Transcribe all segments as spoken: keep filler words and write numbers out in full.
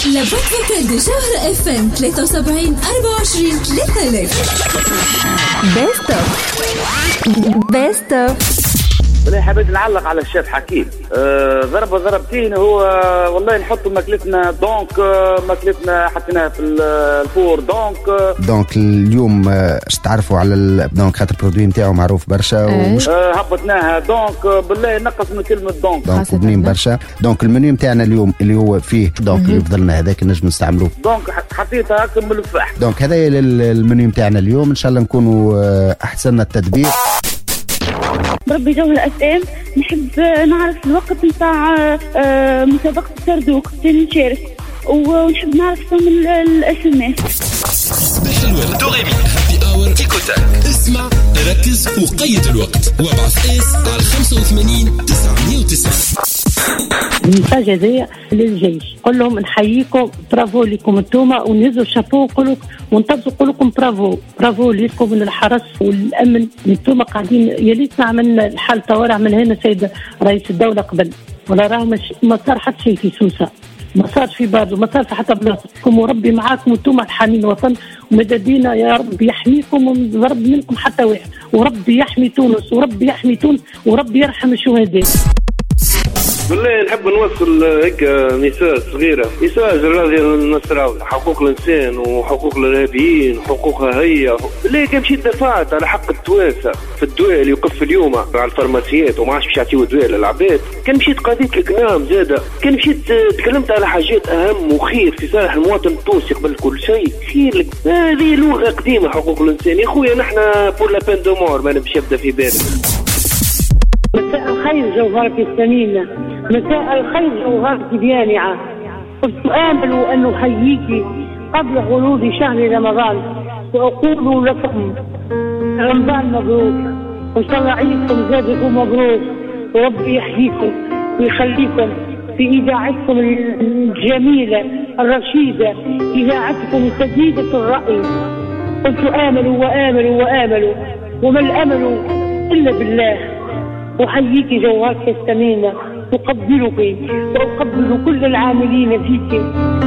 لابد فوكال دي جوهرة اف ام ثلاثة وسبعين أربعة وعشرين ثلاثة آلاف. بيست اوف بيست اوف. أنا حبيت نعلق على الشيف حكيم. أه ضربة ضربتين هو والله نحط ماكلتنا دونك ماكلتنا حطيناها في الفور دونك دونك اليوم اش تعرفوا على دونك خاطر البرودوي نتاعو معروف برشا ومش أه هبطناها دونك بالله نقص من كلمة دونك دونك بنين برشا. دونك المنيو نتاعنا اليوم اللي هو فيه دونك اللي فضلنا هذاك نجم نستعملوه دونك حطيتها هكا من الفحم. دونك هذا المنيو نتاعنا اليوم ان شاء الله نكونوا احسننا التدبير. بربي جوهرة اف ام نحب نعرف الوقت نتاع مسابقة سردوك تاني نشارك ونحب نعرف ثم الاس ام اس. صباح الورد دوريمي هابي اور تيكو تاك. اسمع ركز وقيد الوقت وابعث اس على خمسة وثمانين تسعمية وتسعين. المساج هذايا للجيش قل لهم نحييكم برافو لكم انتوما ونهزوا الشابو ونقولوا ونطبقوا نقول لكم برافو برافو لكم من الحرس والامن انتوما قاعدين يا ليت نعمل الحال طوارئ من هنا سيد رئيس الدوله قبل ولا راه ما صار حتى شيء في سوسه ما صار في بارد ما صار في حتى بلاصتكم وربي معاكم وانتم حامين الوطن ومددينا يا رب يحميكم ويضرب منكم حتى واحد وربي يحمي تونس وربي يحمي تونس وربي يرحم الشهداء. بالله نحب نوصل هيك ميساج صغيرة ميساج راضي النصراوي حقوق الإنسان وحقوق الإرهابيين وحقوقها هي. بالله كان مشيت دفعت على حق التوانسة في الدواء اللي يوقف اليوم على الفارماسيات وما عادش باش يعطيو دواء للعباد. كان مشيت قضية الكلام زادة كان مشيت تكلمت على حاجات أهم وخير في صالح المواطن التونسي قبل كل شيء خير لك. هذه لغة قديمة حقوق الإنسان يا خويا نحن بور لا بين دو مور ما نبش يبدا في بالك. مساء الخير جوهرتي الثمينة مساء الخير جوهرتي بيانعة. كنت آمل أن أحييك قبل غروب شهر رمضان وأقول لكم رمضان مبروك وإن شاء الله عيدكم زادكم مبروك وربي يحييكم ويخليكم في إذاعتكم الجميلة الرشيدة إذاعتكم سديدة الرأي. كنت آمل وآمل وآمل وما الأمل إلا بالله. أحييك جوهرتي الثمينة أقبلك وأقبل كل العاملين فيك.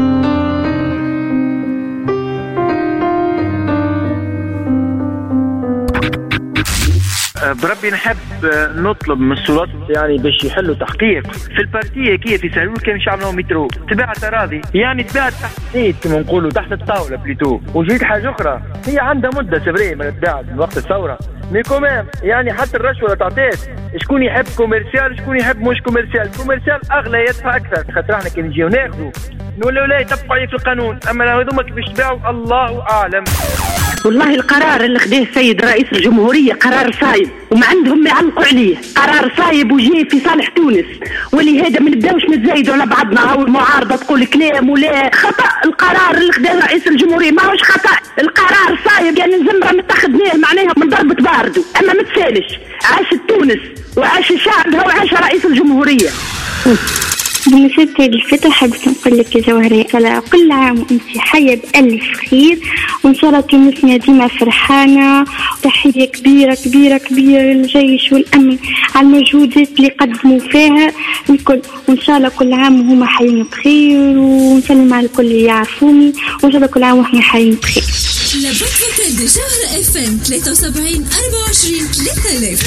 بربي نحب نطلب من السلطات يعني باش يحلوا تحقيق في البارتيه كيف يسالوا كيف مش عملوا مترو تباع تراضي يعني تباع تحت ايد كما نقولوا تحت الطاوله بليتو. وجيت حاجه اخرى هي عندها مده سبريه من تباع من وقت الثوره مي كومام يعني حتى الرشوه تعطيت شكون يحب كوميرسيال شكون يحب مش كوميرسيال. كوميرسيال اغلى يدفع اكثر خاطر احنا كي نجيو ناخذوا نقولوا لا يطبقوا عليه في القانون اما هذوما كيفاش تباعوا الله اعلم. والله القرار اللي خداه السيد رئيس الجمهورية قرار صايب وما عندهم ما يعلقوا عليه. قرار صايب وجاي في صالح تونس ولهذا ما نبداوش نتزايدوا على بعضنا او المعارضة تقول كلام ولا خطأ. القرار اللي خداه رئيس الجمهورية ما هوش خطأ القرار صايب يعني الزمرة متخذناه معناها من ضربة باردو اما ما تسالش. عاش تونس وعاش الشعب وعاش رئيس الجمهورية. بمناسبة الفترة حبيت نقول لك يا جوهرية كل عام وانت حية بألف خير وان شاء الله تونسنا ديما فرحانة. تحية كبيرة كبيرة كبيرة للجيش والأمن على المجهودات اللي قدموا فيها الكل وان شاء الله كل عام وهما حيين بخير ونسلم على الكل اللي يعرفوني وان شاء الله كل عام وهم حيين بخير. لابد فوكال دي جوهرة اف ام ثلاثة وسبعين أربعة وعشرين ثلاثة آلاف.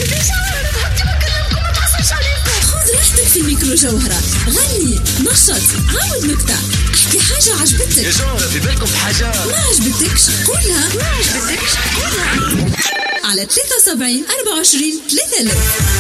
خذ راحتك في الميكرو جوهرة غني نشط عاود نكتة احكي حاجة عجبتك يا جوهرة في بالكم حاجة ما عجبتكش قولها ما عجبتكش قولها على ثلاثة وسبعين أربعة وعشرين ثلاثة آلاف.